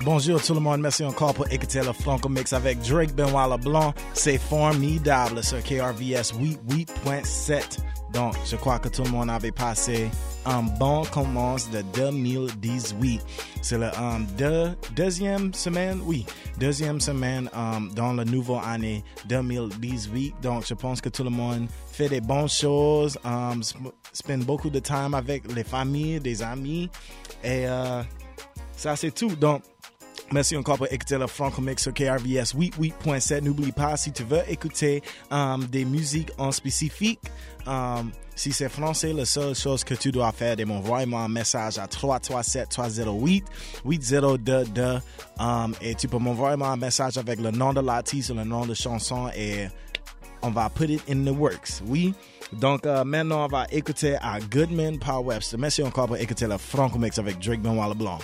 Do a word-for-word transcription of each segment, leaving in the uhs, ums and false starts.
Bonjour tout le monde, merci encore pour écouter le Franco Mix avec Drake Benoît Leblanc. C'est formidable sur K R V S quatre-vingt-huit point sept. Donc, je crois que tout le monde avait passé un bon commence de deux mille dix-huit. C'est la um, deux, deuxième semaine, oui, deuxième semaine um, dans la nouvelle année deux mille dix-huit. Donc, je pense que tout le monde fait des bonnes choses, um, sp- spend beaucoup de temps avec les familles, des amis. Et euh, ça, c'est tout. Donc, merci encore pour écouter le Franco Mix sur K R V S quatre-vingt-huit point sept. N'oublie pas, si tu veux écouter um, des musiques en spécifique, um, si c'est français, la seule chose que tu dois faire, c'est m'envoyer un message à trois trois sept trois zéro huit huit zéro deux deux. Um, et tu peux m'envoyer un message avec le nom de l'artiste ou le nom de chanson et on va put it in the works. Oui. Donc, euh, maintenant, on va écouter à Goodman par Webster. Merci encore pour écouter le Franco Mix avec Drake Benoît Leblanc.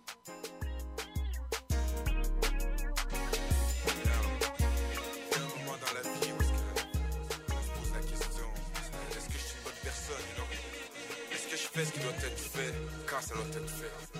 Fais ce qui doit être fait, quand ça doit être fait.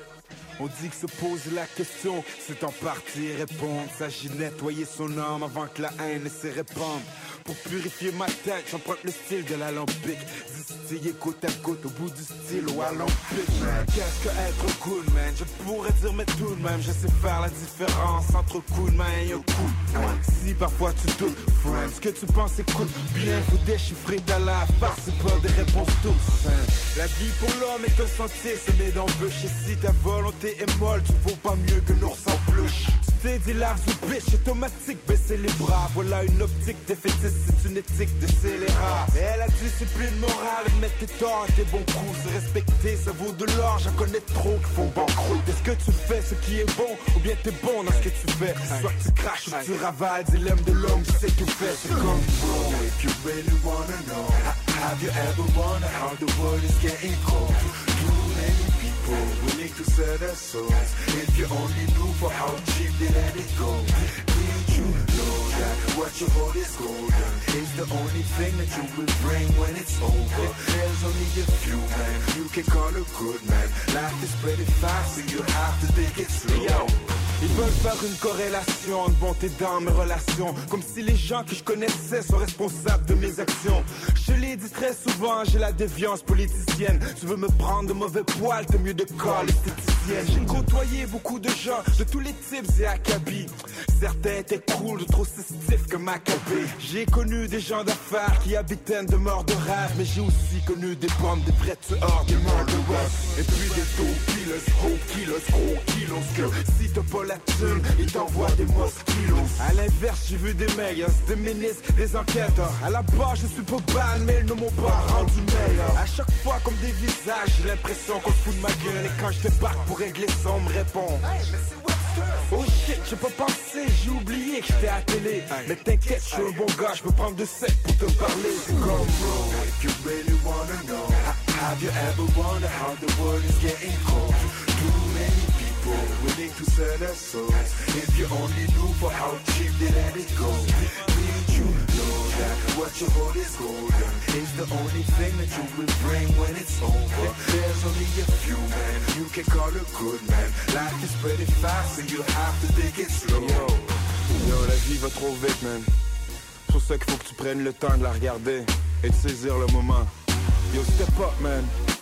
On dit que se poser la question, c'est en partie répondre. S'agit de nettoyer son âme avant que la haine ne se répande. Pour purifier ma tête, j'emprunte le style de l'alambic. Distillé côte à côte au bout du stylo alambic. Qu'est-ce que être cool, man? Je pourrais dire mais tout de même, je sais faire la différence entre coup de main et un coup de main. Si parfois tu doutes, friend, ce que tu penses écoute bien. Faut déchiffrer ta lave, par c'est pas des réponses toutes simples. La vie pour l'homme est un sentier semé d'embûches. Et si ta volonté est molle, tu vaux pas mieux que l'ours en peluche. Tu t'es dit large ou bitch, automatique, baisser les bras. Voilà une optique défaitiste, c'est une éthique de scélérat. Et la discipline morale, mettre tes torts et tes bons coups. Se respecter, ça vaut de l'or, j'en connais trop qui font banqueroute. Est-ce que tu fais ce qui est bon, ou bien t'es bon dans ce que tu fais? Soit que tu craches ou que tu ravales, dilemme de l'homme, tu sais tout fait. C'est comme bro, if you really wanna know, have you ever wondered how the world is getting cold? Too many people willing to sell their souls. If you only knew for how cheap they let it go. Did you know that what you hold is golden? Is the only thing that you will bring when it's over. There's only a few, man, you can call a good man. Life is pretty fast, so you have to take it slow. Yo. Ils veulent faire une corrélation de bonté dans mes relations, comme si les gens que je connaissais sont responsables de mes actions. Je l'ai dit très souvent, j'ai la déviance politicienne. Tu veux me prendre de mauvais poils, t'es mieux de corps l'esthéticienne. J'ai côtoyé beaucoup de gens, de tous les types et acabits. Certains étaient cool, d'autres aussi stiff que Maccabée. J'ai connu des gens d'affaires qui habitaient de morts de rêve, mais j'ai aussi connu des bombes, des vrais tueurs, des morts de rêve. Et puis des dope killers, hope killers, gros kilos. Que si t'as pas la thune, ils t'envoient des mosquitos. À l'inverse, j'ai vu des meilleurs, des ministres, des enquêteurs. À la base, je suis pas ban, mais ils ne m'ont pas rendu meilleur. À chaque fois, comme des visages, j'ai l'impression qu'on se fout de ma gueule. Et quand je débarque pour régler ça, on me répond hey, mais c'est Webster. Oh shit, j'ai pas pensé, j'ai oublié que j'étais à télé. Mais t'inquiète, je suis un bon gars, je peux prendre de sec pour te parler. C'est comme bro, if you really wanna know, have you ever wondered how the world is getting cold? Too many people willing to sell their souls. If you only knew for how cheap they let it go. Did you know that what you hold is golden? Is the only thing that you will bring when it's over. There's only a few, man, you can call a good man. Life is pretty fast, so you have to take it slow. Yo, yo, la vie va trop vite, man. C'est pour ça qu'il faut que tu prennes le temps de la regarder et de saisir le moment. Yo, step up, man.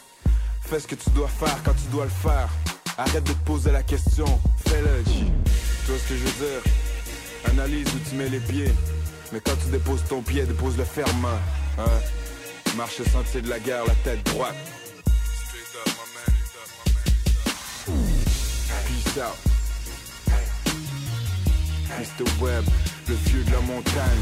Fais ce que tu dois faire quand tu dois le faire. Arrête de te poser la question, fais-le, G. Tu vois ce que je veux dire? Analyse où tu mets les pieds. Mais quand tu déposes ton pied, dépose-le fermement. Hein? Marche le sentier de la guerre, la tête droite. Straight up, my man. Peace out. mister Webb, le vieux de la montagne.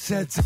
sept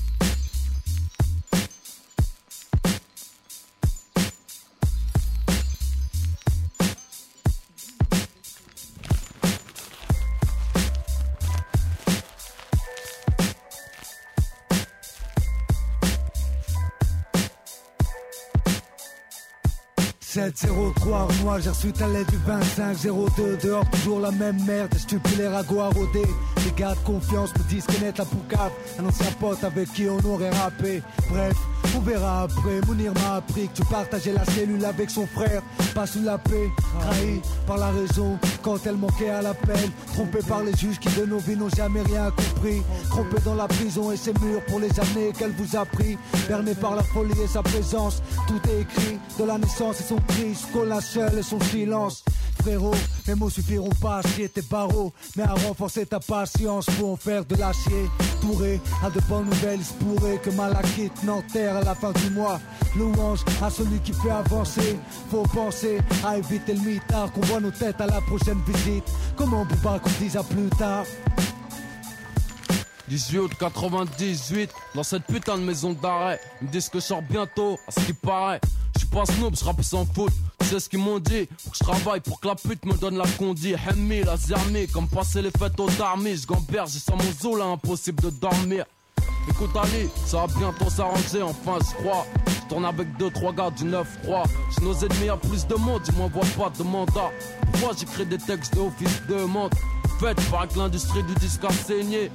sept zéro trois, moi j'ai reçu ta lettre du vingt-cinq zéro deux. Dehors toujours la même merde, stupide les ragots à rôder. Les gars de confiance me disent connaître la poucave. Un ancien pote avec qui on aurait rappé. Bref, on verra après. Mounir m'a appris que tu partageais la cellule avec son frère. Pas sous la paix, trahi par la raison quand elle manquait à l'appel. Trompé par les juges qui de nos vies n'ont jamais rien compris. Trompé dans la prison et ses murs pour les années qu'elle vous a pris. Berné par la folie et sa présence. Tout est écrit de la naissance et son cri. Jusqu'au seul et son silence. Frérot, mes mots suffiront pas à scier tes barreaux, mais à renforcer ta patience pour en faire de l'acier. Touré à de bonnes nouvelles, il se pourrait que Malakite n'enterre à la fin du mois. Louange à celui qui fait avancer. Faut penser à éviter le mitard, qu'on voit nos têtes à la prochaine visite. Comment on peut pas qu'on dise à plus tard? dix-huit août quatre-vingt-dix-huit, dans cette putain de maison d'arrêt. Ils me disent que je sors bientôt, à ce qui paraît. Je suis pas snob, je rappe sans faute. C'est ce qu'ils m'ont dit, faut que je travaille pour que la pute me donne la condi. Hemmi, la zermi, comme passer les fêtes aux darmis. Je gamberge, j'ai sans mon zoo là, impossible de dormir. Écoute Ali, ça va bientôt s'arranger, enfin je crois. Je tourne avec deux trois gars du neuf trois. J'ai nos ennemis à plus de monde, ils m'envoient pas de mandat. Pourquoi j'écris des textes de office de monte? Fait, paraît que l'industrie du disque a saigné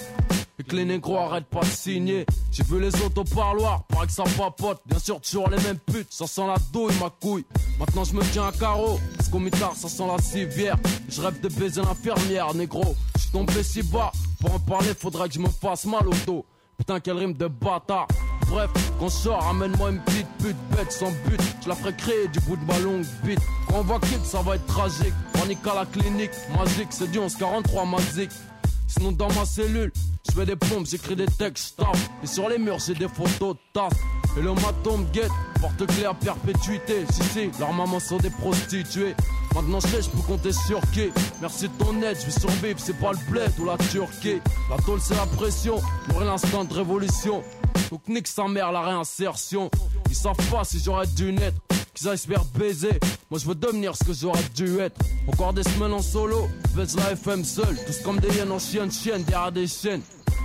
et que les négros arrêtent pas de signer. J'ai vu les autres au parloir, paraît que ça papote. Bien sûr toujours les mêmes putes, ça sent la douille ma couille. Maintenant je me tiens à carreau, parce qu'au mitard ça sent la civière. Je rêve de baiser l'infirmière, négro. Je suis tombé si bas, pour en parler faudrait que je me fasse mal au dos. Putain quelle rime de bâtard. Bref, quand je sors, amène-moi une petite pute bête sans but. Je la ferai créer du bout de ma longue bite. Quand on va quitter ça va être tragique. Panique à la clinique, magique, c'est du onze quarante-trois magique. Sinon dans ma cellule, je fais des pompes, j'écris des textes, taf. Et sur les murs j'ai des photos de tasses. Et le maton me guette, porte-clés à perpétuité. Si si, leurs mamans sont des prostituées. Maintenant je sais, je peux compter sur qui. Merci de ton aide, je vis sur bip, c'est pas le bled ou la Turquie. La tôle c'est la pression, mourir l'instant de révolution. Donc nique sa mère la réinsertion. Ils savent pas si j'aurais dû naître, qu'ils aillent se faire baiser. Moi je veux devenir ce que j'aurais dû être. Encore des semaines en solo, baisse la F M seul. Tous comme des hyènes en chienne, chienne derrière des chaînes.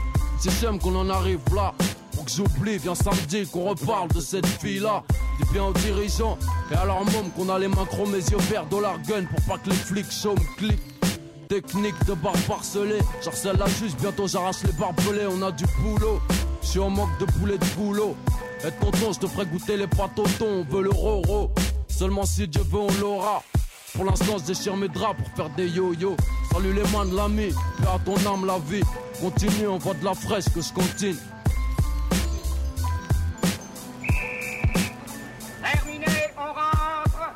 Si j'aime qu'on en arrive là, pour que j'oublie, viens samedi qu'on reparle de cette fille-là. Dis bien aux dirigeants et à leur môme qu'on a les mains chromées, mes yeux verts, dollar gun pour pas que les flics chauds me cliquent. Technique de barbe parcelée, j'harcèle la juge, bientôt j'arrache les barbelés, on a du boulot. J'suis en manque de poulet de boulot. Et tonton, je te ferai goûter les pâtes au thon, on veut le roro. Seulement si Dieu veut, on l'aura. Pour l'instant, je déchire mes draps pour faire des yo-yo. Salut les mains de l'ami, paix à ton âme la vie. Continue, on voit de la fraîche que je continue. Terminé, on rentre.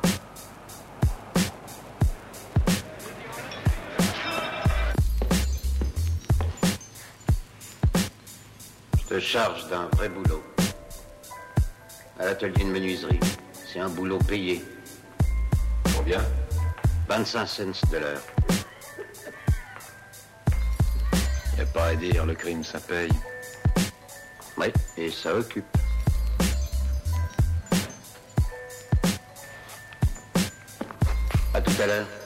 Je te charge d'un vrai boulot. À l'atelier de menuiserie. C'est un boulot payé. Combien? vingt-cinq cents de l'heure. Y a pas à dire, le crime ça paye. Oui, et ça occupe. À tout à l'heure.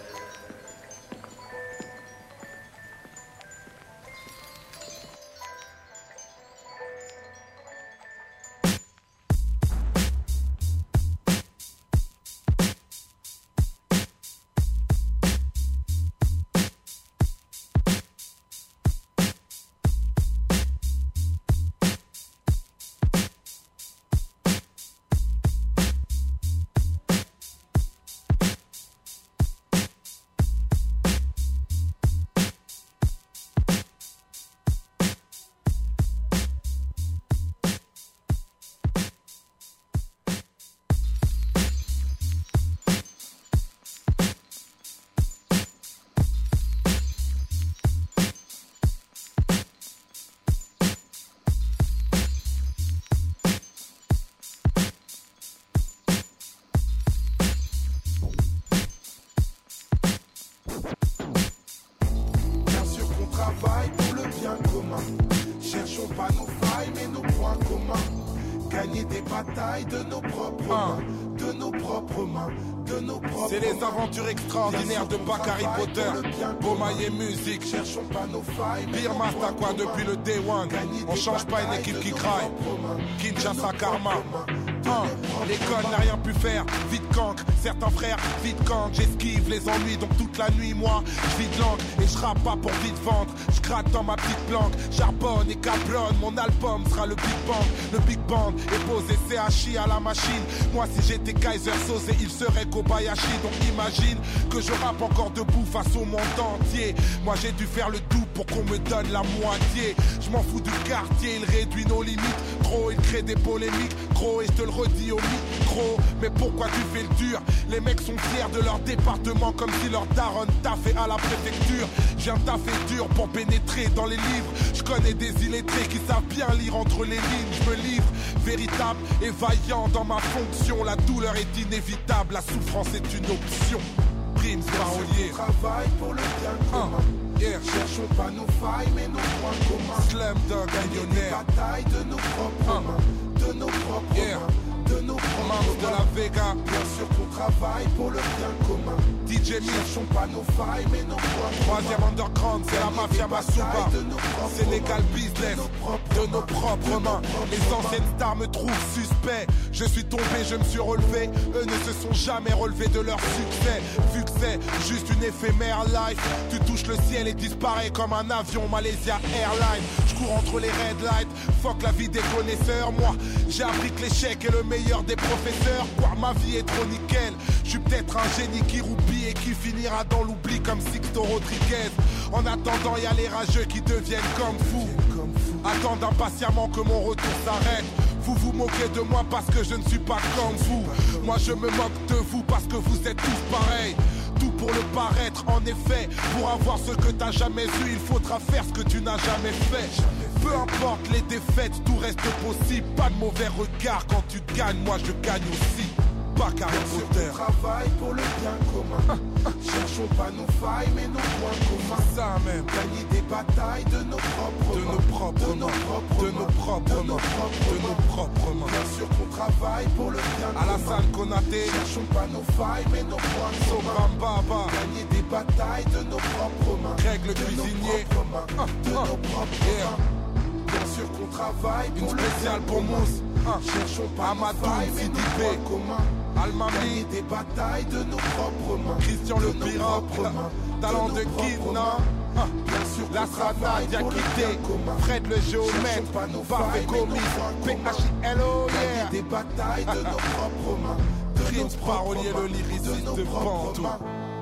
batailles de nos propres mains, de nos propres mains, de nos propres. C'est les aventures extraordinaires de Bakary Potter. Beaumaillé musique, cherchons pas nos failles. Pire Master quoi depuis le day one. On change pas une équipe qui craille. Kinshasa Karma. Hein, l'école n'a rien pu faire, vite cancre, certains frères, vite cancre, j'esquive les ennuis, donc toute la nuit, moi, je vide l'encre, et je rappe pas pour vite vendre, je gratte dans ma petite planque, charbonne et cablonne, mon album sera le Big Bang, le Big Band, et posé C H I à la machine, moi si j'étais Kaiser Soze, il serait Kobayashi, donc imagine que je rappe encore debout face au monde entier, moi j'ai dû faire le tout pour qu'on me donne la moitié, je m'en fous du quartier, il réduit nos limites, gros, il crée des polémiques, gros, et je te le redis au micro, mais pourquoi tu fais le dur? Les mecs sont fiers de leur département comme si leur daronne taffait à la préfecture. Je viens taffer dur pour pénétrer dans les livres. Je connais des illettrés qui savent bien lire entre les lignes. Je me livre, véritable et vaillant dans ma fonction. La douleur est inévitable, la souffrance est une option. Primes parolier. Travail pour le bien commun. Uh, yeah. Cherchons pas nos failles mais nos points communs. Slam Dog millionnaire. Bataille de nos propres uh. mains, de nos propres yeah. mains. De nos Mams de la Vega. Bien sûr qu'on travaille pour le bien commun. D J Mitch. Cherchons pas nos failles mais nos points Troisième underground, c'est la mafia Masuba. Sénégal business, de nos propres mains. Les anciennes stars me trouvent suspect. Je suis tombé, je me suis relevé. Eux ne se sont jamais relevés de leur succès. Vu que c'est juste une éphémère life, tu touches le ciel et disparais comme un avion Malaysia Airlines. Je cours entre les red lights, fuck la vie des connaisseurs. Moi, j'ai appris que l'échec est le meilleur des professeurs. Quoi, ma vie est trop nickel. Je suis peut-être un génie qui roupille et qui finira dans l'oubli comme Sixto Rodriguez. En attendant, y a les rageux qui deviennent comme fous. Attendent impatiemment que mon retour s'arrête. Vous vous moquez de moi parce que je ne suis pas comme vous. Moi je me moque de vous parce que vous êtes tous pareils. Tout pour le paraître, en effet. Pour avoir ce que t'as jamais vu, il faudra faire ce que tu n'as jamais fait. Peu importe les défaites, tout reste possible. Pas de mauvais regard quand tu gagnes, moi je gagne aussi. Bakary Potter. Travail pour le bien commun. Cherchons pas nos failles mais nos points communs. Ça même. Gagner des batailles de nos propres de mains. Nos propres de nos propres de nos propres mains. De nos propres mains. Bien sûr qu'on travaille pour le bien commun. Alassane Konaté. Cherchons pas nos failles mais nos points communs. Baba. Gagner des batailles de nos propres mains. Greg le de cuisinier. Nos propres mains. De nos propres yeah. mains. Bien sûr qu'on travaille pour une le spéciale bien pour commun. Mousse. Cherchons pas Amadou, nos failles mais nos Sidibé. points communs. Almami. Gagner des batailles de nos propres mains. Christian le de nos Pirate. propres mains. Talent de nos propres Kidna. mains. Bien sûr La qu'on travaille Strana pour le Diakité. bien commun. Fred le géomètre. Cherchons pas nos Barbe failles, mais nos Commis. points P communs. H I L O, Gagner yeah. des batailles de nos propres mains. De nos Prince propres parolier, mains. le lyriciste De nos de propres Bantou. mains.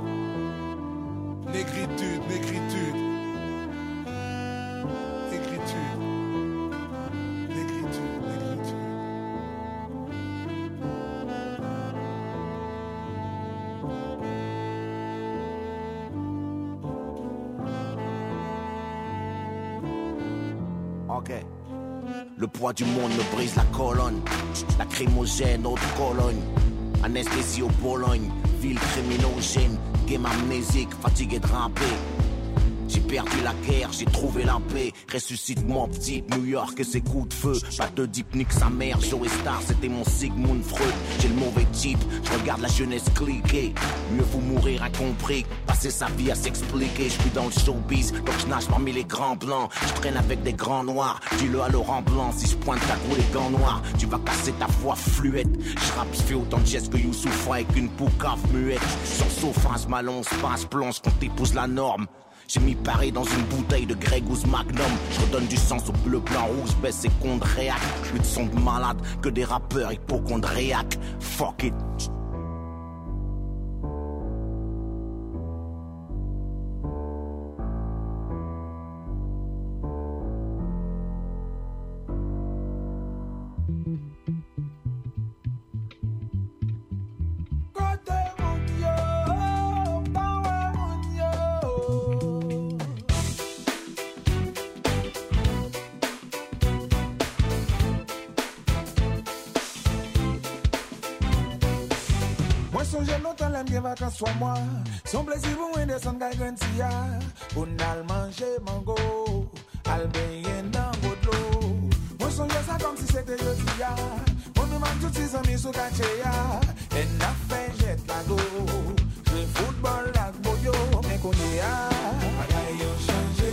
Négritude, négritude. Négritude. Négritude, négritude. Ok. Le poids du monde me brise la colonne. Lacrymogène, haute Cologne. Anesthésie au Bologne. Ville criminogène. Game amnésique, fatigué de ramper. J'ai perdu la guerre, j'ai trouvé la paix. Ressuscite-moi petit, New York et ses coups de feu. Pas de deep, nique sa mère, Joey Star, c'était mon Sigmund Freud. J'ai le mauvais type, je regarde la jeunesse cliquer. Mieux vaut mourir incompris, passer sa vie à s'expliquer. Je suis dans le showbiz, donc je nage parmi les grands blancs. Je traîne avec des grands noirs, dis-le à Laurent Blanc. Si je pointe ta goût les gants noirs, tu vas casser ta voix fluette. Je rappe, je fais autant de gestes que Youssouf avec une poucave muette. Sur sofa, je m'allonge, passe, planche quand t'épouses la norme. J'ai mis Paris dans une bouteille de Grey Goose Magnum. Je redonne du sens au bleu, blanc, rouge, baisse et condréaque. Plus de son de malade que des rappeurs hypochondriaques. Fuck it. Soit moi, son plaisir pour une descendre à Grantia. On a manger mango, al baigner dans votre l'eau. Moi songe ça comme si c'était jeudi. On nous manque tous ces amis sous Kacheya. Et n'a fait jet la go. Jouer football la boyo. Mais qu'on y a, bagaille yo changé.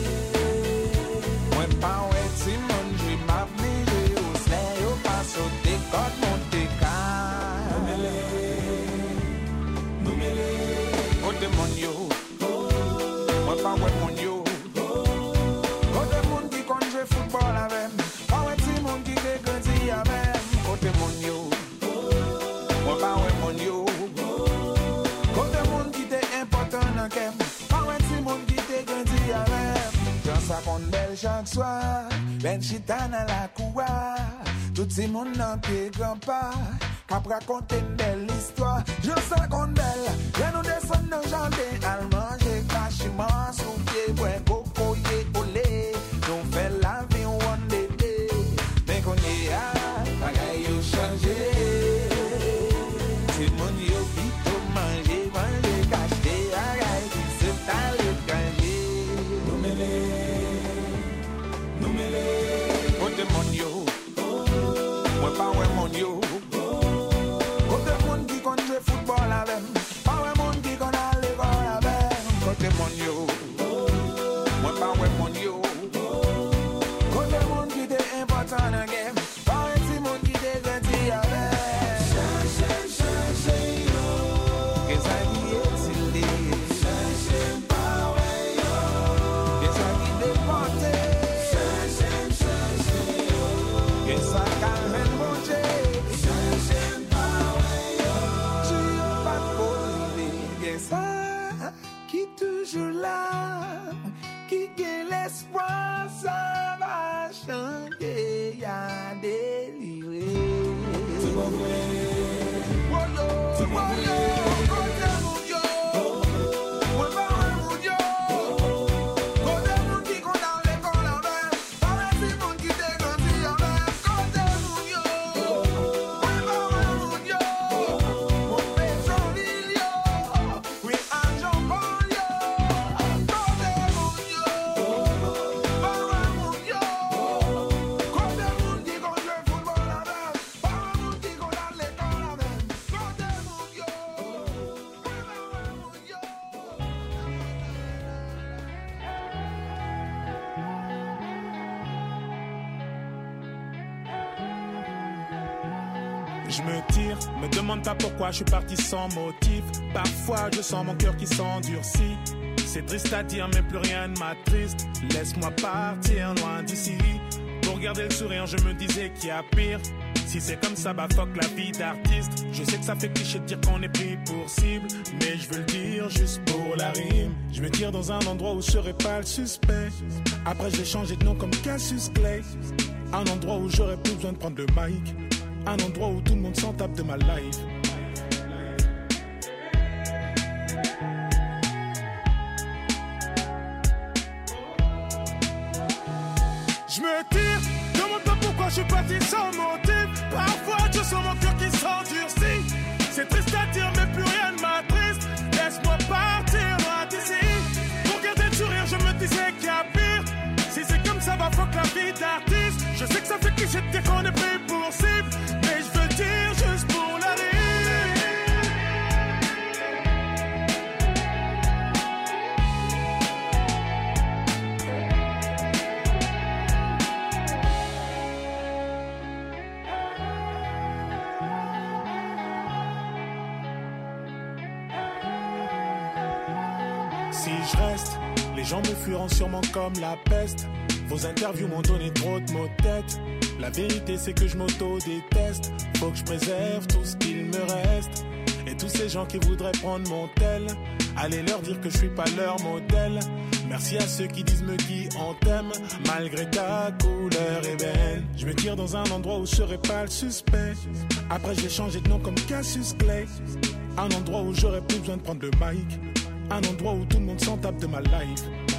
Moi pas ouais Simon, j'ai m'a mis au slay au passe au décode monté car. Nous mêlé, nous mêlé. Oh demon yo. Moi pas ouais mon yo. Oh demon qui compte jouer football avec. Pas ouais Simon qui grandit avec. Oh demon yo. Moi pas ouais mon yo. Oh demon qui t'est important dans kem. Pas ouais Simon qui t'est grandi avec. J'en ça compte belle chaque soir. Ben chita dans la coua. Tout ces monde dans tes grands-pas. Cap raconter une belle histoire. J'en ça compte belle. Viens nous descendre dans le jardin. Al manger cachement. Sous pied, bois coco, yé, olé. Nous fait la vie one day day. Mais qu'on y a, bagaille yo changé. C'est mon yo qui peut manger, manger, cacher, bagaille qui se t'a l'étranger. Nous mêlés, nous mêlés. Côté mon yo, moi pas ouais mon yo. Côté mon qui compte jouer football avec. Pas ouais mon qui compte à l'école avec. Côté mon yo, moi pas ouais mon yo. Côté mon qui t'est important dans le game. Pas ouais si mon qui t'est grandi avec. Change, change, yo. Qu'est-ce qui est stylé? Change, power, yo. Qu'est-ce qui déporté? Change, change, yo. Qu'est-ce qui a mangé? Change, power, yo. Tu n'as pas de collier. Qu'est-ce qui toujours là? Qui gagne l'espoir, ça va changer, y'a déliré. C'est pas vrai. C'est pas vrai. Côté mon yo. Moi pas mon yo. Côté mon qui compte dans l'école avec. Pas vrai si mon qui t'est grandi avec. Côté mon yo. Moi pas mon yo. Mon pétrole yo. Oui, argent pour yo. Côté mon yo. Pas vrai mon yo. Côté mon qui compte le football avec. Pas vrai mon qui compte dans l'école avec. Côté mon yo. Oui, pas vrai mon yo. Je me tire, me demande pas pourquoi je suis parti sans motif. Parfois je sens mon cœur qui s'endurcit. C'est triste à dire mais plus rien ne m'attriste. Laisse-moi partir loin d'ici. Pour garder le sourire je me disais qu'il y a pire. Si c'est comme ça bah fuck la vie d'artiste. Je sais que ça fait cliché de dire qu'on est pris pour cible, mais je veux le dire juste pour la rime. Je me tire dans un endroit où je serai pas le suspect. Après je vais changer de nom comme Cassius Clay. Un endroit où j'aurais plus besoin de prendre le mic. Un endroit où tout le monde s'en tape de ma life. Je me tire, demande pas pourquoi je suis parti sans motif. Parfois je sens mon cœur qui s'endurcit. C'est triste à dire mais plus rien ne m'attriste. Laisse-moi partir loin d'ici. Pour garder le sourire je me disais qu'il y a pire. Si c'est comme ça va fuck la vie d'artiste. Je sais que ça fait cliché de dire qu'on est pris pour cible, mais je veux le dire juste pour la rime. Si je reste, les gens me fuiront sûrement comme la peste. Vos interviews m'ont donné trop de mots de tête. La vérité c'est que je m'auto-déteste. Faut que je préserve tout ce qu'il me reste. Et tous ces gens qui voudraient prendre mon tel, allez leur dire que je suis pas leur modèle. Merci à ceux qui disent me qui on t'aime, malgré ta couleur ébène. Je me tire dans un endroit où je serai pas le suspect. Après j'ai changé de nom comme Cassius Clay. Un endroit où j'aurais plus besoin de prendre le mic. Un endroit où tout le monde s'en tape de ma life.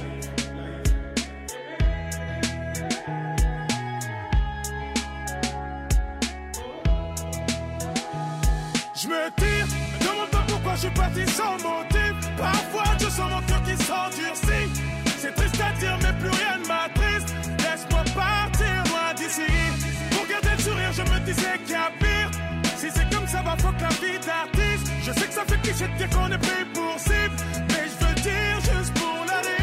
Je me tire, me demande pas pourquoi je suis parti sans motif. Parfois je sens mon cœur qui s'endurcit. C'est triste à dire mais plus rien ne m'attriste. Laisse-moi partir loin d'ici. Pour garder le sourire je me disais qu'il y a pire. Je sais que ça fait cliché de dire qu'on est pris pour cible, mais je veux le dire juste pour la rire.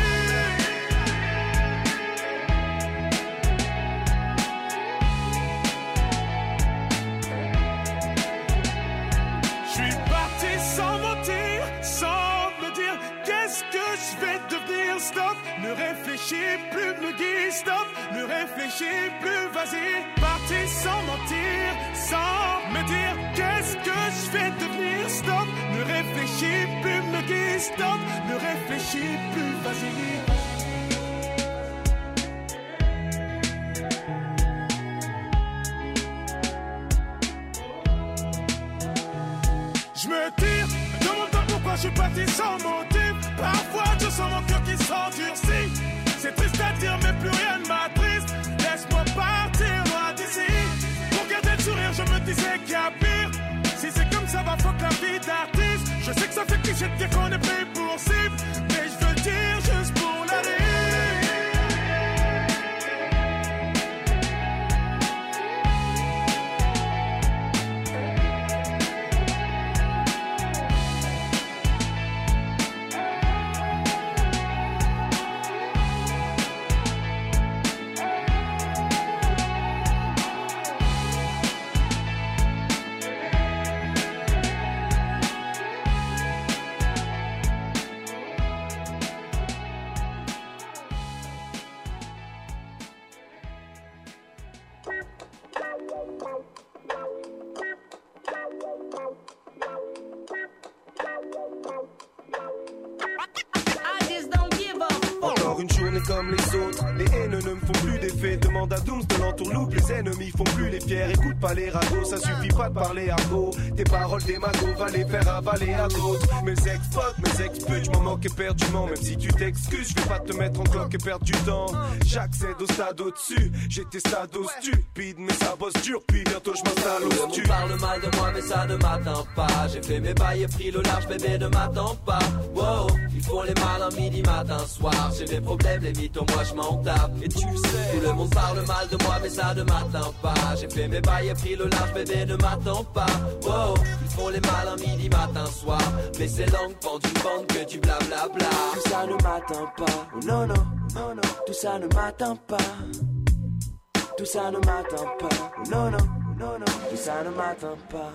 Je suis parti sans mentir, sans me dire qu'est-ce que je vais devenir. Stop, ne réfléchis plus, me guide. Stop, ne réfléchis plus, vas-y. Parti sans mentir, sans me dire qu'est-ce que je vais devenir. Stop, ne réfléchis plus, me guide. Stop, ne réfléchis plus, vas-y. Je me tire, me demande pas pourquoi je suis parti sans motif. Parfois je sens mon cœur qui s'endurcit. C'est triste à dire mais plus rien ne m'attriste. Laisse-moi partir loin d'ici. Pour garder le sourire je me disais qu'il y a pire. Si c'est comme ça va fuck la vie d'artiste. Je sais que ça fait cliché de dire qu'on est pris pour cible, mais je veux le dire juste pour la rire. Comme les autres, les haines ne me font plus d'effet. Demande à Dooms de l'entourloupe, les ennemis font plus les fiers. Écoute pas les ragots, ça suffit pas de parler argot. Tes paroles des magots, va les faire avaler à d'autres. Mes ex-potes, mes ex-putes, j'm'en moque éperdument. Même si tu t'excuses, je vais pas te mettre en cloque et perdre du temps. J'accède au stade au-dessus, j'étais stado stupide, mais ça bosse dur, puis bientôt je m'installe au stu. On parle mal de moi, mais ça ne m'atteint pas. J'ai fait mes bails et pris le large, bébé ne m'attend pas. Wow, ils font les malins midi, matin, soir. J'ai des problèmes, les mythos, moi je m'en tape. Et tu le sais, tout le monde parle mal de moi, mais ça ne m'atteint pas. J'ai fait mes bails et pris le large, bébé ne m'attend pas. Wow, ils font les malins midi, matin, soir. Mais c'est langue pendue, bande que tu blablabla. Tout ça ne m'atteint pas. Oh non, non, non, non. Tout ça ne m'atteint pas. Tout ça ne m'atteint pas. Oh non, non, non, non. Tout ça ne m'atteint pas.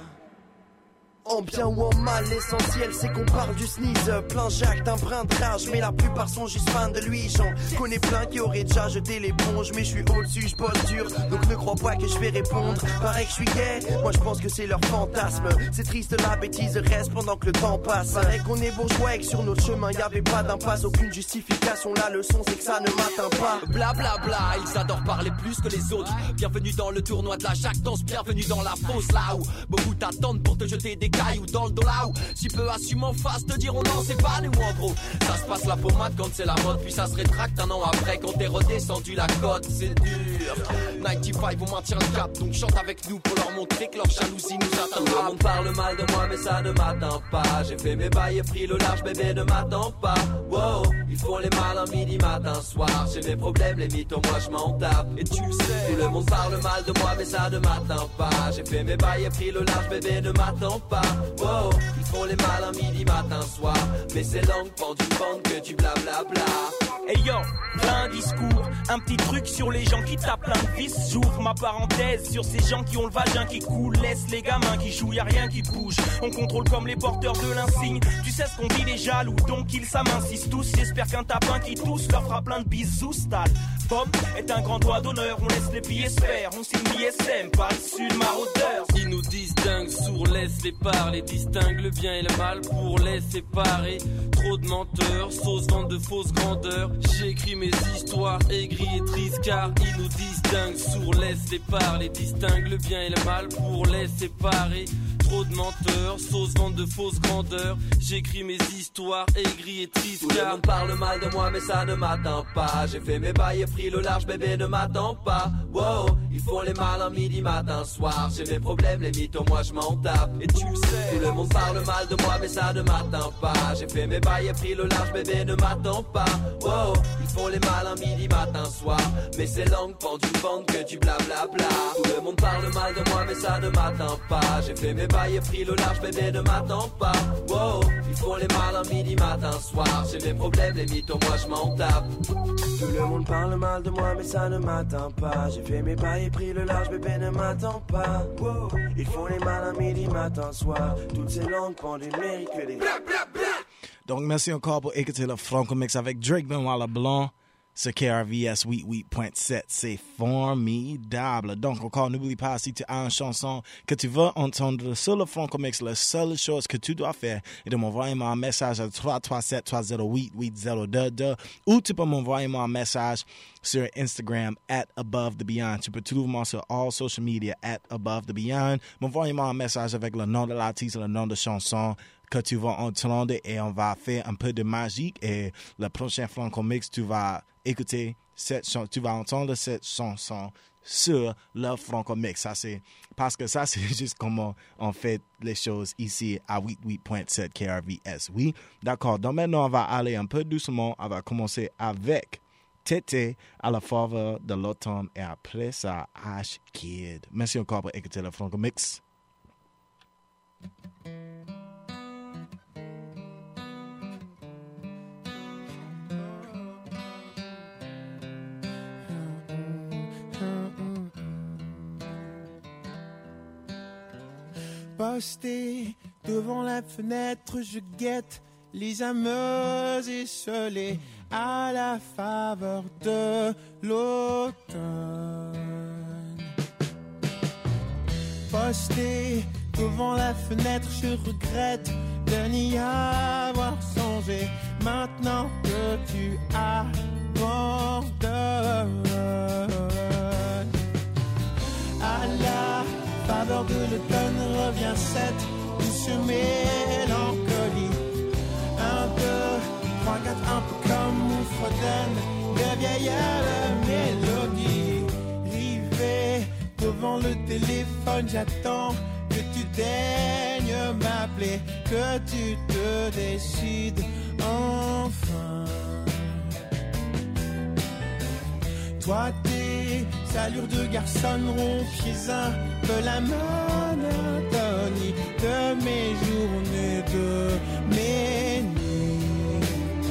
En bien ou en mal, l'essentiel c'est qu'on parle du sneeze. Plein Jacques d'un brin de rage, mais la plupart sont juste fans de lui. J'en connais plein qui auraient déjà jeté l'éponge, mais je suis au-dessus, je bosse dur, donc ne crois pas que je vais répondre. Pareil que je suis gay, moi je pense que c'est leur fantasme. C'est triste, la bêtise reste pendant que le temps passe. Pareil qu'on est bourgeois et que sur notre chemin y avait pas d'impasse, aucune justification. La leçon c'est que ça ne m'atteint pas. Bla bla bla, ils adorent parler plus que les autres. Bienvenue dans le tournoi de la jactance, bienvenue dans la fosse là où beaucoup t'attendent pour te jeter des cailloux dans le dos là où si peu assume en face te diront non c'est pas nous en gros. Ça se passe la pommade quand c'est la mode, puis ça se rétracte un an après quand t'es redescendu la côte. C'est dur. quatre-vingt-quinze on maintient le cap, donc chante avec nous pour leur montrer que leur jalousie nous atteint. Tout le monde parle mal de moi mais ça ne m'atteint pas. J'ai fait mes bails et pris le large, bébé ne m'attend pas. Wow, ils font les malins midi matin soir. J'ai mes problèmes, les mythos, moi je m'en tape. Et tu le sais, tout le monde parle mal de moi mais ça ne m'atteint pas. J'ai fait mes bails et pris le large, bébé ne m'attend pas. Wow, ils font les malins midi matin soir. Mais c'est langue pendue bande que tu blablabla. Hey yo, plein discours, un petit truc sur les gens qui tapent plein de vis. J'ouvre ma parenthèse sur ces gens qui ont le vagin qui coule. Laisse les gamins qui jouent, y'a rien qui bouge. On contrôle comme les porteurs de l'insigne. Tu sais ce qu'on dit les jaloux, donc ils s'amincissent tous. J'espère qu'un tapin qui tousse leur fera plein de bisous sales. Bob est un grand doigt d'honneur, on laisse les billets se faire. On signe l'I S M, par issu de maraudeurs. Ils nous distinguent, sourds, laisse les parler. Distingue le bien et le mal pour les séparer. Trop de menteurs, sauce vente de fausses grandeurs. J'écris mes histoires aigries et tristes car ils nous distinguent, sourds, laisse les parler. Distingue le bien et le mal pour les séparer. Trop de menteurs, sauce vente de fausses grandeurs. J'écris mes histoires aigries et tristes car tout le monde parle mal de moi mais ça ne m'atteint pas. J'ai fait mes bails et pris le large, bébé ne m'attend pas. Wow, ils font les malins midi matin soir. J'ai mes problèmes, les mythos, moi je m'en tape. Et tu le sais, tout le monde parle mal de moi mais ça ne m'atteint pas. J'ai fait mes bails et pris le large, bébé ne m'attend pas. Wow, ils font les malins midi matin soir. Mais c'est langue pendue bande que tu blablabla. Tout le monde parle mal de moi mais ça ne m'atteint pas. J'ai fait mes bails paille et pris le large, bébé ne m'attends pas. Wow, ils font les malins midi, matin, soir. J'ai mes problèmes, les mythos, moi je m'en tape. Tout le monde parle mal de moi mais ça ne m'atteint pas. J'ai fait mes pailles et pris le large, bébé ne m'attend pas. Wow. Ils font les malins midi, matin, soir. Toutes ces langues pendues méritent que des... Donc merci encore pour écouter le Franco Mix avec Drake Benoît Leblanc sur K R V S huit huit point sept. C'est formidable. Donc encore n'oublie pas, si tu as une chanson que tu veux entendre sur le Franco Mix, la seule chose que tu dois faire est de m'envoyer un message à trois trois sept trois zéro huit huit zéro deux deux ou tu peux m'envoyer un message sur Instagram at Above the Beyond. Tu peux trouver moi sur all social media at Above the Beyond. M'envoyer un message avec le nom de l'artiste, le nom de chanson que tu vas entendre et on va faire un peu de magie et le prochain Franco Mix, tu vas écouter cette chanson, tu vas entendre cette chanson sur le Franco Mix. Ça, c'est, parce que ça, c'est juste comment on fait les choses ici à huit huit point sept K R V S. Oui, d'accord. Donc maintenant, on va aller un peu doucement. On va commencer avec Tété à la faveur de l'automne et après ça, Ash Kid. Merci encore pour écouter le Franco Mix. Posté devant la fenêtre, je guette les ameuses esselées à la faveur de l'automne. Posté devant la fenêtre, je regrette de n'y avoir songé. Maintenant que tu abandonnes à la faveur de l'automne revient cette douce mélancolie. Un, deux, trois, quatre, un peu comme on fredonne de vieilles mélodies. Rivé devant le téléphone, j'attends que tu daignes m'appeler, que tu te décides enfin. Toi, tes allures de garçon rompiez un peu la monotonie de mes journées, de mes nuits.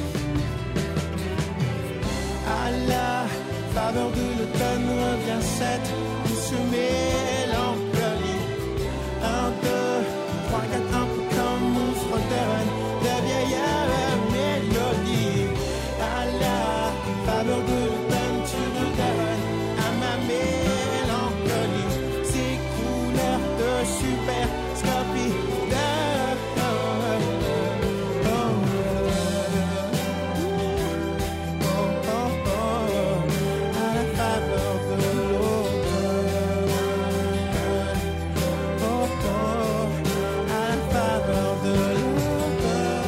À la faveur de l'automne revient cette douce mélancolie. Un, deux, trois, quatre, un peu comme on fredonne de vieilles mélodies. À la faveur de l'automne, tu redonnes à ma mélancolie ces couleurs de super scopie de oh, oh, oh, oh, oh, à la faveur de l'automne, oh, oh, à la faveur de l'automne,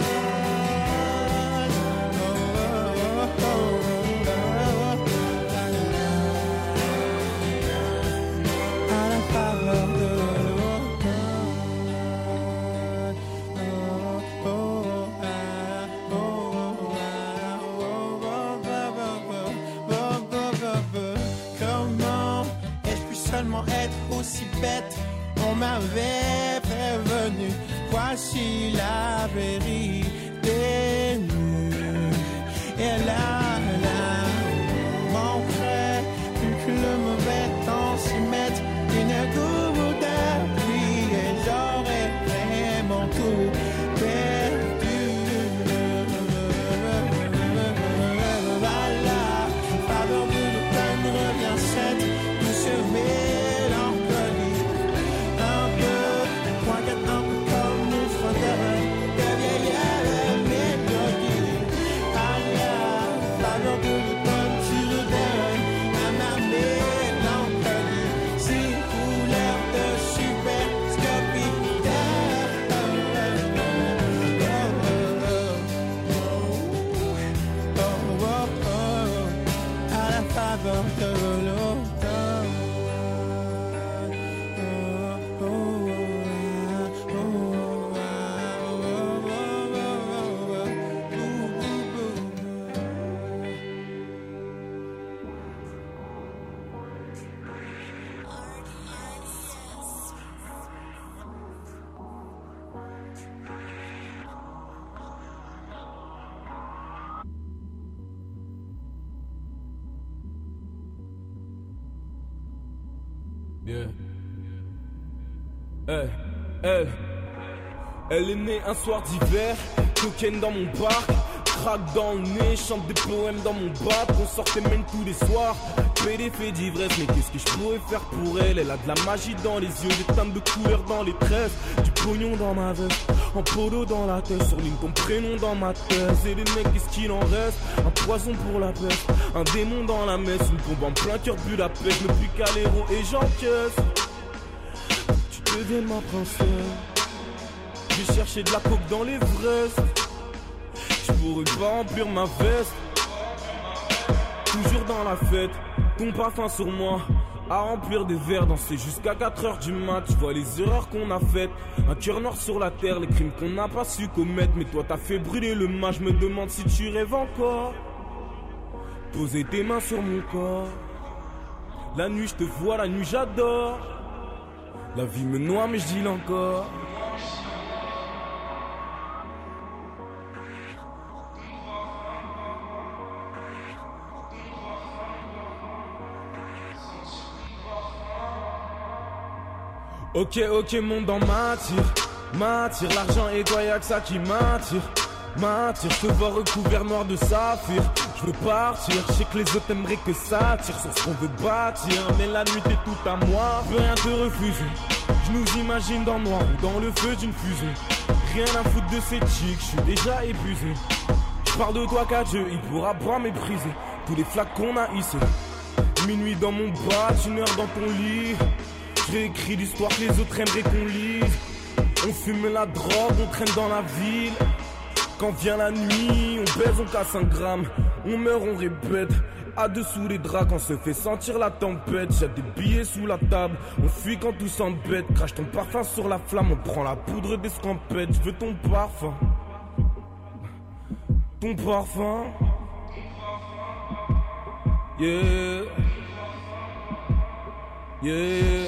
oh, oh, oh, à la faveur de comment ai-je pu seulement être aussi bête? On m'avait prévenu, voici la vérité nue. Et là, là, manquerait plus que le mauvais temps s'y mette une goutte de pluie et j'aurais vraiment tout perdu. À la faveur de l'automne revient cette douce mélancolie. Un peu, trois, quatre, un peu comme on fredonne de vieilles Yeah. Hey, elle, elle est née un soir d'hiver, cocaine dans mon parc, craque dans le nez, chante des poèmes dans mon bac, on sortait même tous les soirs, fait des faits d'ivresse, mais qu'est-ce que je pourrais faire pour elle? Elle a de la magie dans les yeux, des teintes de couleurs dans les tresses, du pognon dans ma veste, en polo dans la tête, surligne ton prénom dans ma tête, et les mecs qu'est-ce qu'il en reste? Un poison pour la peste, un démon dans la messe, une bombe en plein cœur Budapest, me puis qu'à l'héros et j'encaisse. Tu deviens ma princesse, j'ai cherché de la coke dans l'Everest, je pourrais pas remplir ma veste, toujours dans la fête, ton parfum sur moi, à remplir des verres, danser jusqu'à quatre heures du mat, tu vois les erreurs qu'on a faites, un cœur noir sur la terre, les crimes qu'on n'a pas su commettre, mais toi t'as fait brûler le mât, je me demande si tu rêves encore, poser tes mains sur mon corps, la nuit je te vois, la nuit j'adore, la vie me noie mais je dis encore. Ok, ok, monte dans m'attire, m'attire, l'argent et toi y'a que ça qui m'attire, m'attire, je te vois recouvert noir de saphir, je veux partir, je sais que les autres aimeraient que ça tire sur ce qu'on veut bâtir, mais la nuit t'es tout à moi, je veux rien te refuser, je nous imagine dans le noir ou dans le feu d'une fusée, rien à foutre de ces chicks, je suis déjà épuisé, je parle de toi qu'à Dieu, il pourra pas mépriser, tous les flaques qu'on a hissés, minuit dans mon bas, une heure dans ton lit, j'ai écrit l'histoire que les autres aimeraient qu'on lise. On fume la drogue, on traîne dans la ville. Quand vient la nuit, on baise, on casse un gramme. On meurt, on répète. À dessous les draps, quand se fait sentir la tempête. J'ai des billets sous la table. On fuit quand tout s'embête. Crache ton parfum sur la flamme. On prend la poudre des scampettes. Je veux ton parfum. Ton parfum. Yeah. Yeah.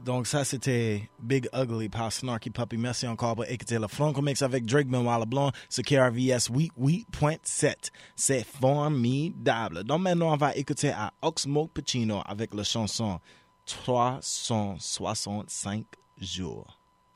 Donc ça c'était Big Ugly par Snarky Puppy. Merci encore pour écouter le Franco Mix avec Drake Benoît Leblanc sur K R V S huit huit point sept. C'est formidable. Donc maintenant on va écouter à Oxmo Puccino avec la chanson trois cent soixante-cinq jours.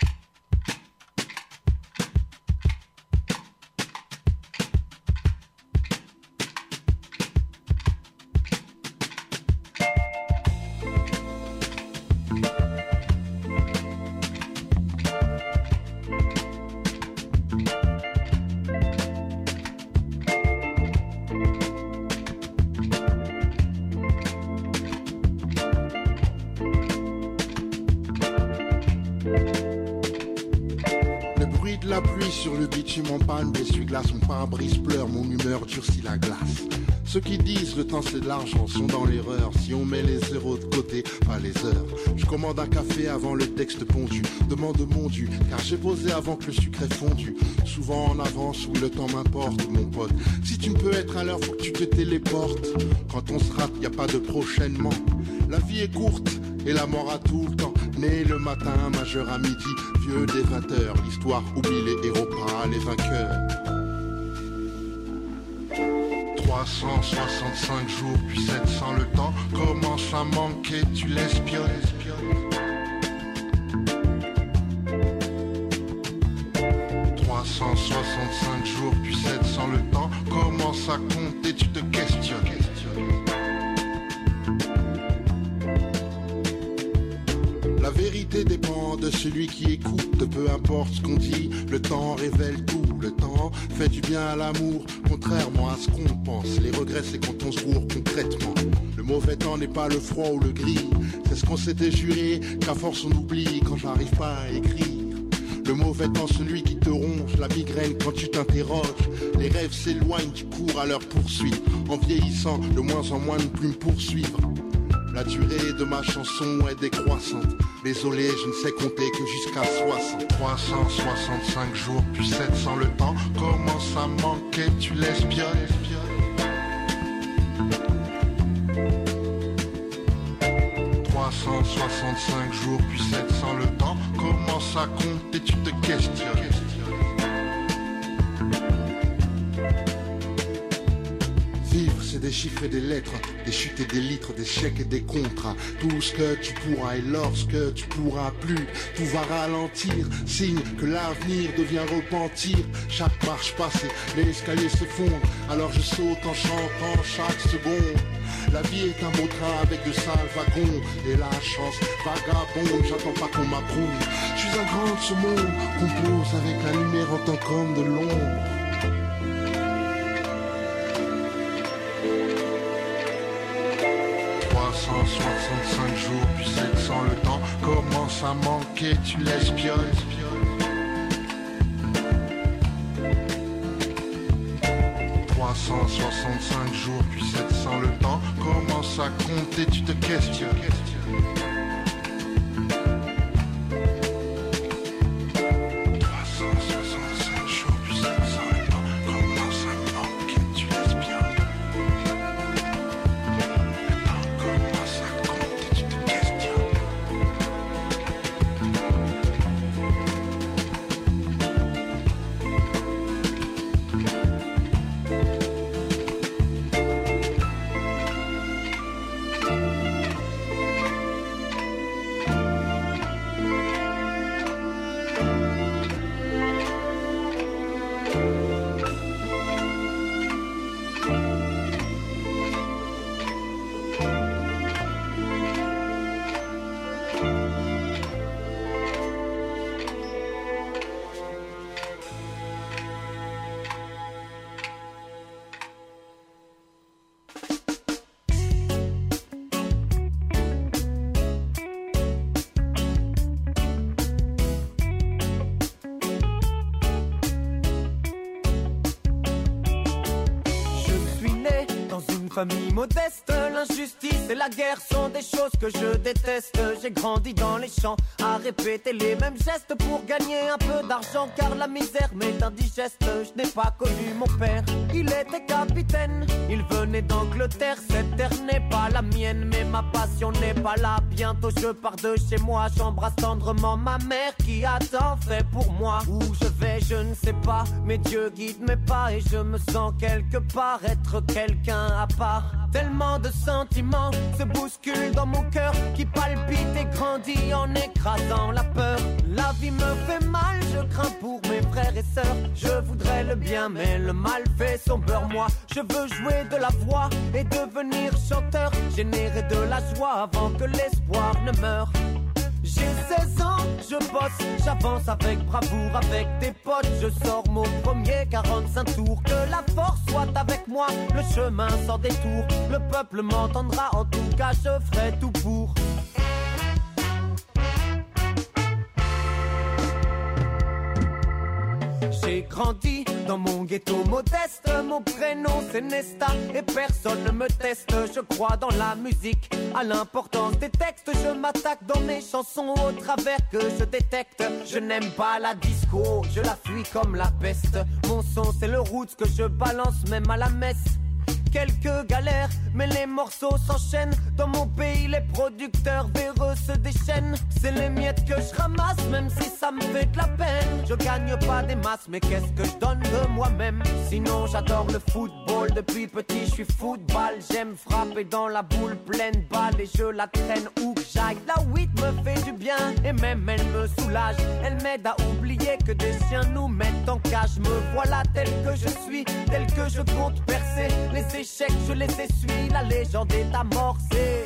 Sur le bitume en panne, l'essuie-glace, mon pare-brise pleure, mon humeur durcit la glace. Ceux qui disent le temps c'est de l'argent sont dans l'erreur. Si on met les zéros de côté, pas les heures. Je commande un café avant le texte pondu. Demande mon dû, car j'ai posé avant que le sucre ait fondu. Souvent en avance, oui le temps m'importe mon pote. Si tu ne peux être à l'heure, faut que tu te téléportes. Quand on se rate, y a pas de prochainement. La vie est courte et la mort a tout le temps. Né le matin, majeur à midi, vieux des vingt heures. L'histoire oublie les héros, pas les vainqueurs. trois cent soixante-cinq jours, puis sept cents le temps commence à manquer, tu l'espionnes. trois cent soixante-cinq jours, puis sept cents le temps commence à compter, tu te questionnes. La vérité dépend de celui qui écoute, peu importe ce qu'on dit, le temps révèle tout, le temps fait du bien à l'amour, contrairement à ce qu'on pense, les regrets c'est quand on se bourre concrètement, le mauvais temps n'est pas le froid ou le gris, c'est ce qu'on s'était juré, qu'à force on oublie quand j'arrive pas à écrire. Le mauvais temps, celui qui te ronge, la migraine quand tu t'interroges. Les rêves s'éloignent, tu cours à leur poursuite. En vieillissant, de moins en moins ne plus me poursuivre. La durée de ma chanson est décroissante. Désolé, je ne sais compter que jusqu'à soixante. trois cent soixante-cinq jours, puis sept cents le temps commence à manquer, tu l'espionnes. trois cent soixante-cinq jours, puis sept cents le temps commence à compter, tu te questionnes. Vivre, c'est des chiffres et des lettres, des chutes et des litres, des chèques et des contrats. Tout ce que tu pourras et lorsque tu pourras plus, tout va ralentir, signe que l'avenir devient repentir. Chaque marche passée, les escaliers se fondent, alors je saute en chantant chaque seconde. La vie est un beau train avec de sales wagons, et la chance vagabonde, j'attends pas qu'on m'approuve. Je suis un grand de ce monde, compose avec la lumière en tant qu'homme de l'ombre. trois cent soixante-cinq jours, puis sept cents le temps commence à manquer, tu l'espionnes. trois cent soixante-cinq jours, puis sept cents le temps commence à compter, tu te questionnes. trois cent soixante-cinq jours, puis sept cents le temps commence à manquer, tu l'espionnes. Le temps commence à compter, tu te questionnes. famille modeste. L'injustice et la guerre sont des choses que je déteste. J'ai grandi dans les champs à répéter les mêmes gestes pour gagner un peu d'argent, car la misère m'est indigeste. Je n'ai pas connu mon père, il était capitaine. Il venait d'Angleterre, cette terre n'est pas la mienne, mais ma passion n'est pas là. Bientôt je pars de chez moi, j'embrasse tendrement ma mère qui a tant fait pour moi. Où je vais je ne sais pas, mais Dieu guide mes pas et je me sens quelque part être quelqu'un à part. Tellement de sentiments se bousculent dans mon cœur qui palpite et grandit en écrasant la peur. La vie me fait mal, je crains pour mes frères et sœurs. Je voudrais le bien mais le mal fait son beurre. Moi je veux jouer de la voix et devenir chanteur, générer de la joie avant que l'espoir ne meure. J'ai seize ans, je bosse, j'avance avec bravoure, avec des potes, je sors mon premier quarante-cinq tours. Que la force soit avec moi, le chemin sans détour. Le peuple m'entendra, en tout cas je ferai tout pour. J'ai grandi dans mon ghetto modeste, mon prénom c'est Nesta et personne ne me teste. Je crois dans la musique, à l'importance des textes. Je m'attaque dans mes chansons au travers que je détecte. Je n'aime pas la disco, je la fuis comme la peste. Mon son c'est le roots que je balance même à la messe. Quelques galères, mais les morceaux s'enchaînent. Dans mon pays, les producteurs véreux se déchaînent. C'est les miettes que je ramasse, même si ça me fait de la peine. Je gagne pas des masses, mais qu'est-ce que je donne de moi-même? Sinon, j'adore le football. Depuis petit, je suis football. J'aime frapper dans la boule pleine balle et je la traîne où que j'aille. La weed me fait du bien et même elle me soulage. Elle m'aide à oublier que des chiens nous mettent en cage. Me voilà tel que je suis, tel que je compte percer. Les échecs, je les essuie, la légende est amorcée.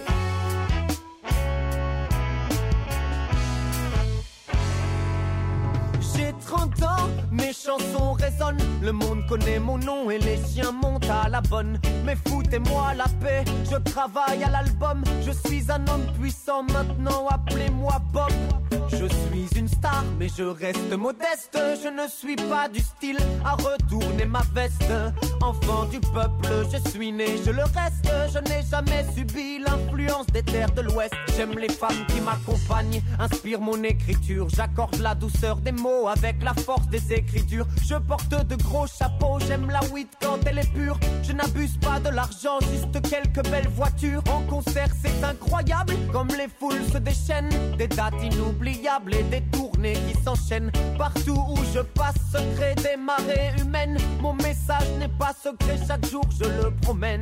J'ai trente ans, mes chansons résonnent. Le monde connaît mon nom et les chiens montent à la bonne. Mais foutez-moi la paix, je travaille à l'album. Je suis un homme puissant maintenant, appelez-moi Bob. Je suis une star, mais je reste modeste. Je ne suis pas du style à retourner ma veste. Enfant du peuple, je suis né, je le reste. Je n'ai jamais subi l'influence des terres de l'Ouest. J'aime les femmes qui m'accompagnent, inspirent mon écriture. J'accorde la douceur des mots avec la force des écritures. Je porte de gros chapeaux, j'aime la weed quand elle est pure. Je n'abuse pas de l'argent, juste quelques belles voitures. En concert c'est incroyable, comme les foules se déchaînent. Des dates inoubliables et des tournées qui s'enchaînent. Partout où je passe, secret des marées humaines. Mon message n'est pas secret, chaque jour je le promène.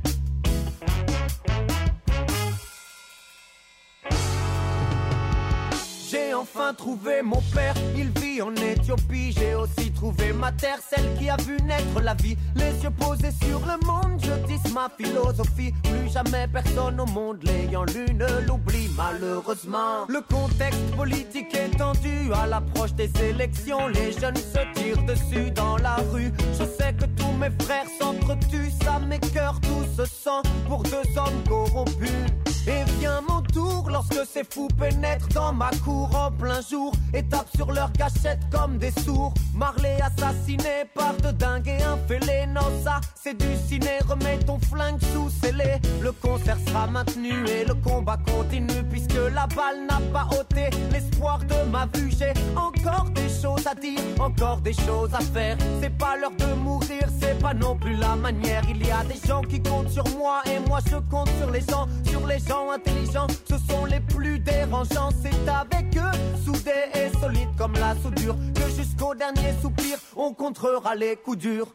J'ai enfin trouvé mon père, il vit en Éthiopie. J'ai aussi trouvé ma terre, celle qui a vu naître la vie. Les yeux posés sur le monde, je tisse ma philosophie. Plus jamais personne au monde l'ayant lu ne l'oublie malheureusement. Le contexte politique est tendu à l'approche des élections. Les jeunes se tirent dessus dans la rue. Je sais que tous mes frères s'entretuent, ça m'écœure tout ce sang pour deux hommes corrompus. Et vient mon tour lorsque ces fous pénètrent dans ma cour en plein jour et tapent sur leur cachette comme des sourds. Marley assassiné par de dingues et un fêlé. Non ça c'est du ciné, remets ton flingue sous scellé. Le concert sera maintenu et le combat continue, puisque la balle n'a pas ôté l'espoir de ma vue. J'ai encore des choses à dire, encore des choses à faire. C'est pas l'heure de mourir, c'est pas non plus la manière. Il y a des gens qui comptent sur moi et moi je compte sur les gens, sur les gens intelligents, ce sont les plus dérangeants. C'est avec eux, soudés et solides comme la soudure, que jusqu'au dernier soupir, on contrera les coups durs.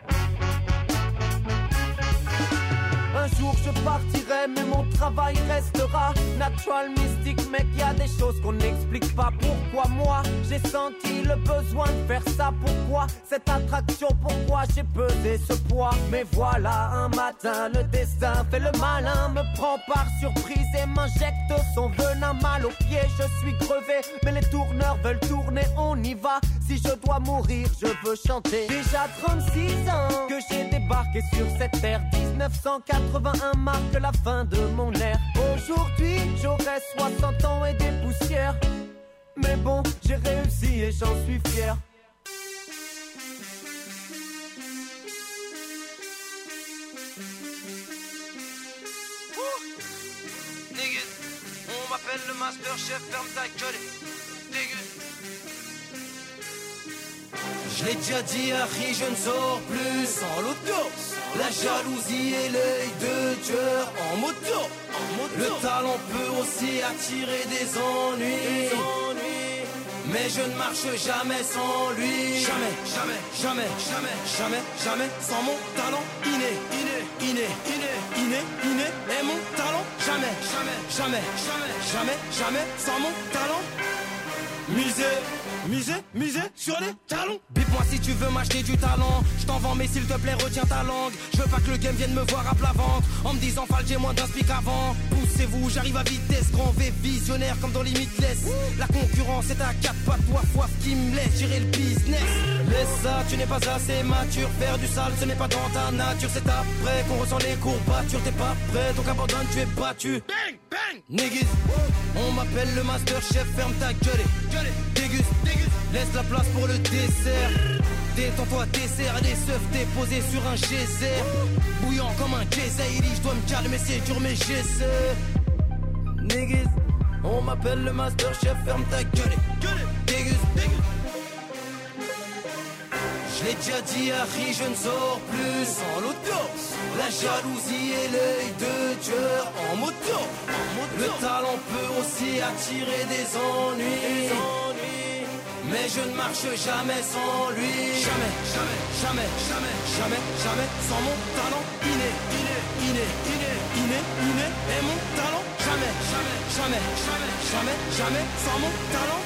Un jour je partirai, mais mon travail restera natural, mystique, mec, y a des choses qu'on n'explique pas. Pourquoi moi, j'ai senti le besoin de faire ça? Pourquoi cette attraction? Pourquoi j'ai pesé ce poids? Mais voilà, un matin, le destin fait le malin, me prend par surprise et m'injecte son venin mal aux pieds. Je suis crevé, mais les tourneurs veulent tourner, on y va. Si je dois mourir, je veux chanter. Déjà trente-six ans que j'ai débarqué sur cette terre. Dix-neuf cent quatre-vingt-un marque la fin de mon ère. Aujourd'hui, j'aurai soixante ans et des poussières. Mais bon, j'ai réussi et j'en suis fier. m'appelle le master chef, ferme ta gueule. Dégueu. Je l'ai déjà dit, Harry, je ne sors plus sans l'auto. La jalousie et l'œil de tueur en moto. Le talent peut aussi attirer des ennuis. Mais je ne marche jamais sans lui. Jamais, jamais, jamais, jamais, jamais, jamais sans mon talent inné, inné, inné, inné, inné, inné. Et mon talent, jamais, jamais, jamais, jamais, jamais, jamais sans mon talent. Miser, miser, miser sur les talons. Bip-moi si tu veux m'acheter du talent. Je t'en vends mais s'il te plaît retiens ta langue. Je veux pas que le game vienne me voir à plat ventre en me disant Fall j'ai moins d'un speak avant. Poussez-vous, j'arrive à vitesse grand V visionnaire comme dans Limitless. La concurrence est à quatre pattes, toi foif qui me laisse gérer le business. Laisse ça, tu n'es pas assez mature. Faire du sale ce n'est pas dans ta nature. C'est après qu'on ressent les courbatures. T'es pas prêt, donc abandonne, tu es battu. Bang, bang, niggas. On m'appelle le master chef, ferme ta gueule. Déguste, déguste, laisse la place pour le dessert. Détends-toi, dessert, les seufs déposés sur un geyser. Bouillant comme un geyser, je dois me calmer, c'est dur mais j'essaie. Niggas, on m'appelle le master chef, ferme ta gueule. Déguste, déguste. Je l'ai déjà dit, Harry, je ne sors plus sans l'auto. La jalousie et l'œil de tueur en moto. Le talent peut aussi attirer des ennuis. Mais je ne marche jamais sans lui. Jamais, jamais, jamais, jamais, jamais, jamais sans mon talent inné, inné, inné, inné, inné, inné. Et mon talent, jamais, jamais, jamais, jamais, jamais, jamais sans mon talent.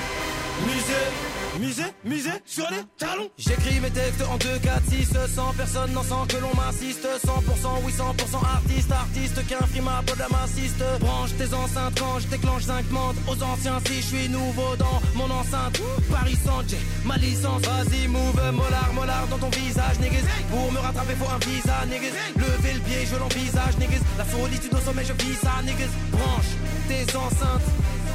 Miser, miser, miser sur les talons. J'écris mes textes en deux, quatre, six. Sans personne n'en sent que l'on m'assiste. Cent pour cent, oui, cent pour cent artiste. Artiste qu'un frima, pas de la m'assiste. Branche tes enceintes quand je déclenche cinq demandes aux anciens si je suis nouveau dans mon enceinte. Paris Saint-J'ai ma licence. Vas-y move, molar, molar dans ton visage, niggas. Pour me rattraper faut un visa, niggas. Lever le pied, je l'envisage, niggas. La solitude au sommet, je vis ça, niggas. Branche tes enceintes.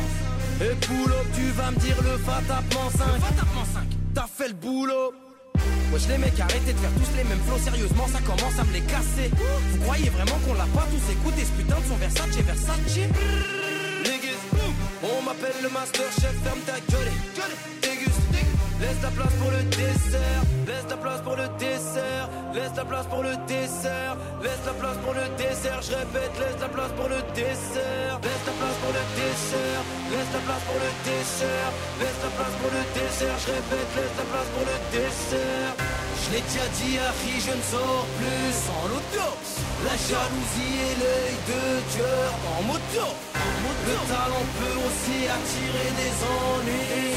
Et pull up, tu vas me dire le fatapement cinq. T'as fait le boulot. Wesh les mecs, arrêtez de faire tous les mêmes flows. Sérieusement, ça commence à me les casser. Vous croyez vraiment qu'on l'a pas tous écouté ce putain de son Versace, Versace? Niggas, on m'appelle le master chef, ferme ta gueule. Déguste, laisse la place pour le dessert. Laisse la place pour le dessert. Laisse la place pour le dessert. Laisse la place pour le dessert. Je répète, laisse la place pour le dessert. Laisse la place pour le dessert. Laisse la place pour le dessert. Laisse la place pour le dessert. Je répète, laisse la place pour le dessert. Je l'ai déjà dit, Harry, je ne sors plus sans l'auto. La jalousie et l'œil de tueur en moto. Le talent peut aussi attirer des ennuis.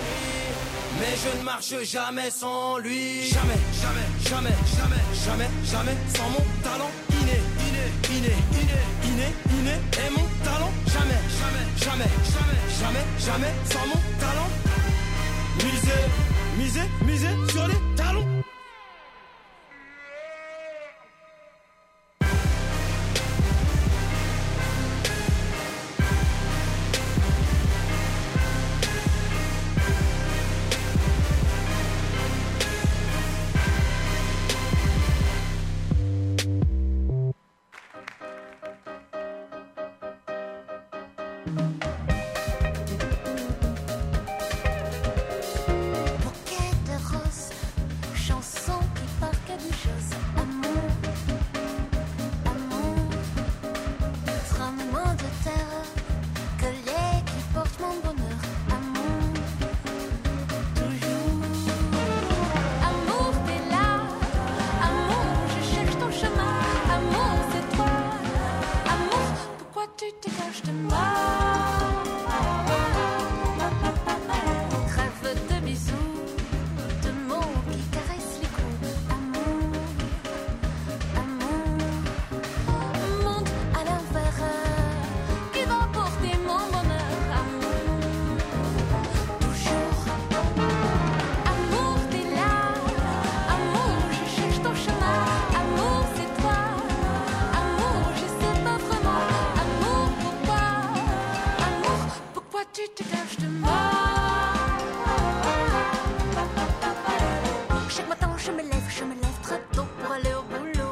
Mais je ne marche jamais sans lui. Jamais, jamais, jamais, jamais, jamais, jamais sans mon talent inné, inné, inné, inné, inné, inné. Et mon talent, jamais, jamais, jamais, jamais, jamais, jamais sans mon talent. Miser, miser, miser sur les talons.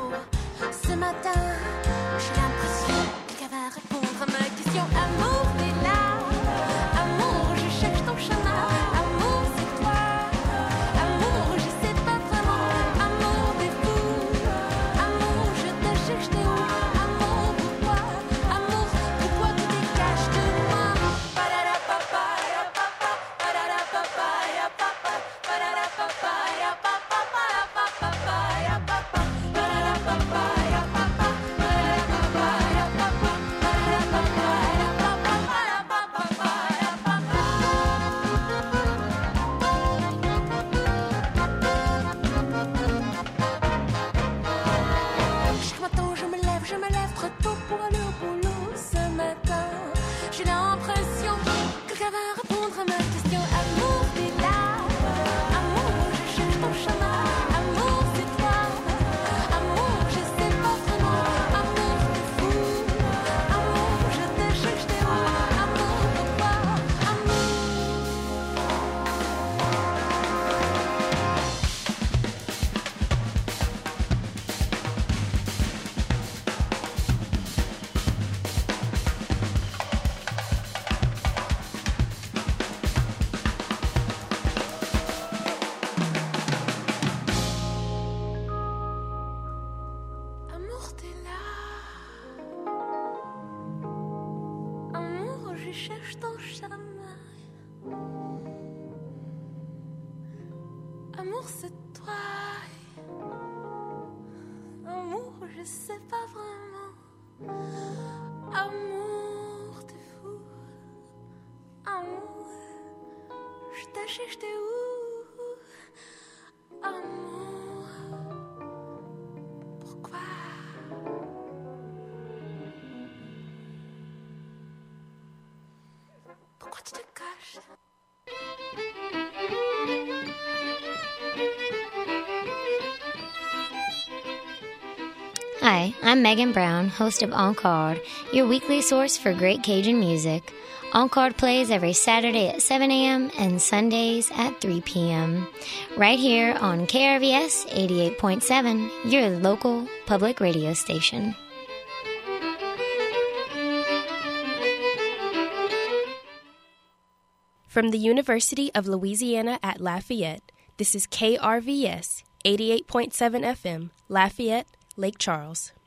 J'ai l'impression qu'elle va répondre à ma question. Amour, t'es je me lève trop tôt pour aller au boulot ce matin. J'ai l'impression que quelqu'un va répondre à ma question. Amour, t'es là. Amour, je cherche ton chemin. Amour, c'est toi. Amour, je sais pas vraiment. Amour, t'es fou. Amour, je te cherche, t'es où? Amour, pourquoi? Amour. Amour, t'es là. Amour, je cherche ton chemin. Amour, c'est toi. Amour, je sais pas vraiment. Amour, t'es fou. Amour, je te cherche, t'es où? Amour, pourquoi? Pourquoi tu te caches? Hi, I'm Megan Brown, host of Encore, your weekly source for great Cajun music. Encore plays every Saturday at seven a.m. and Sundays at three p.m. right here on K R V S eighty-eight point seven, your local public radio station. From the University of Louisiana at Lafayette, this is K R V S eighty-eight point seven F M, Lafayette, Lake Charles.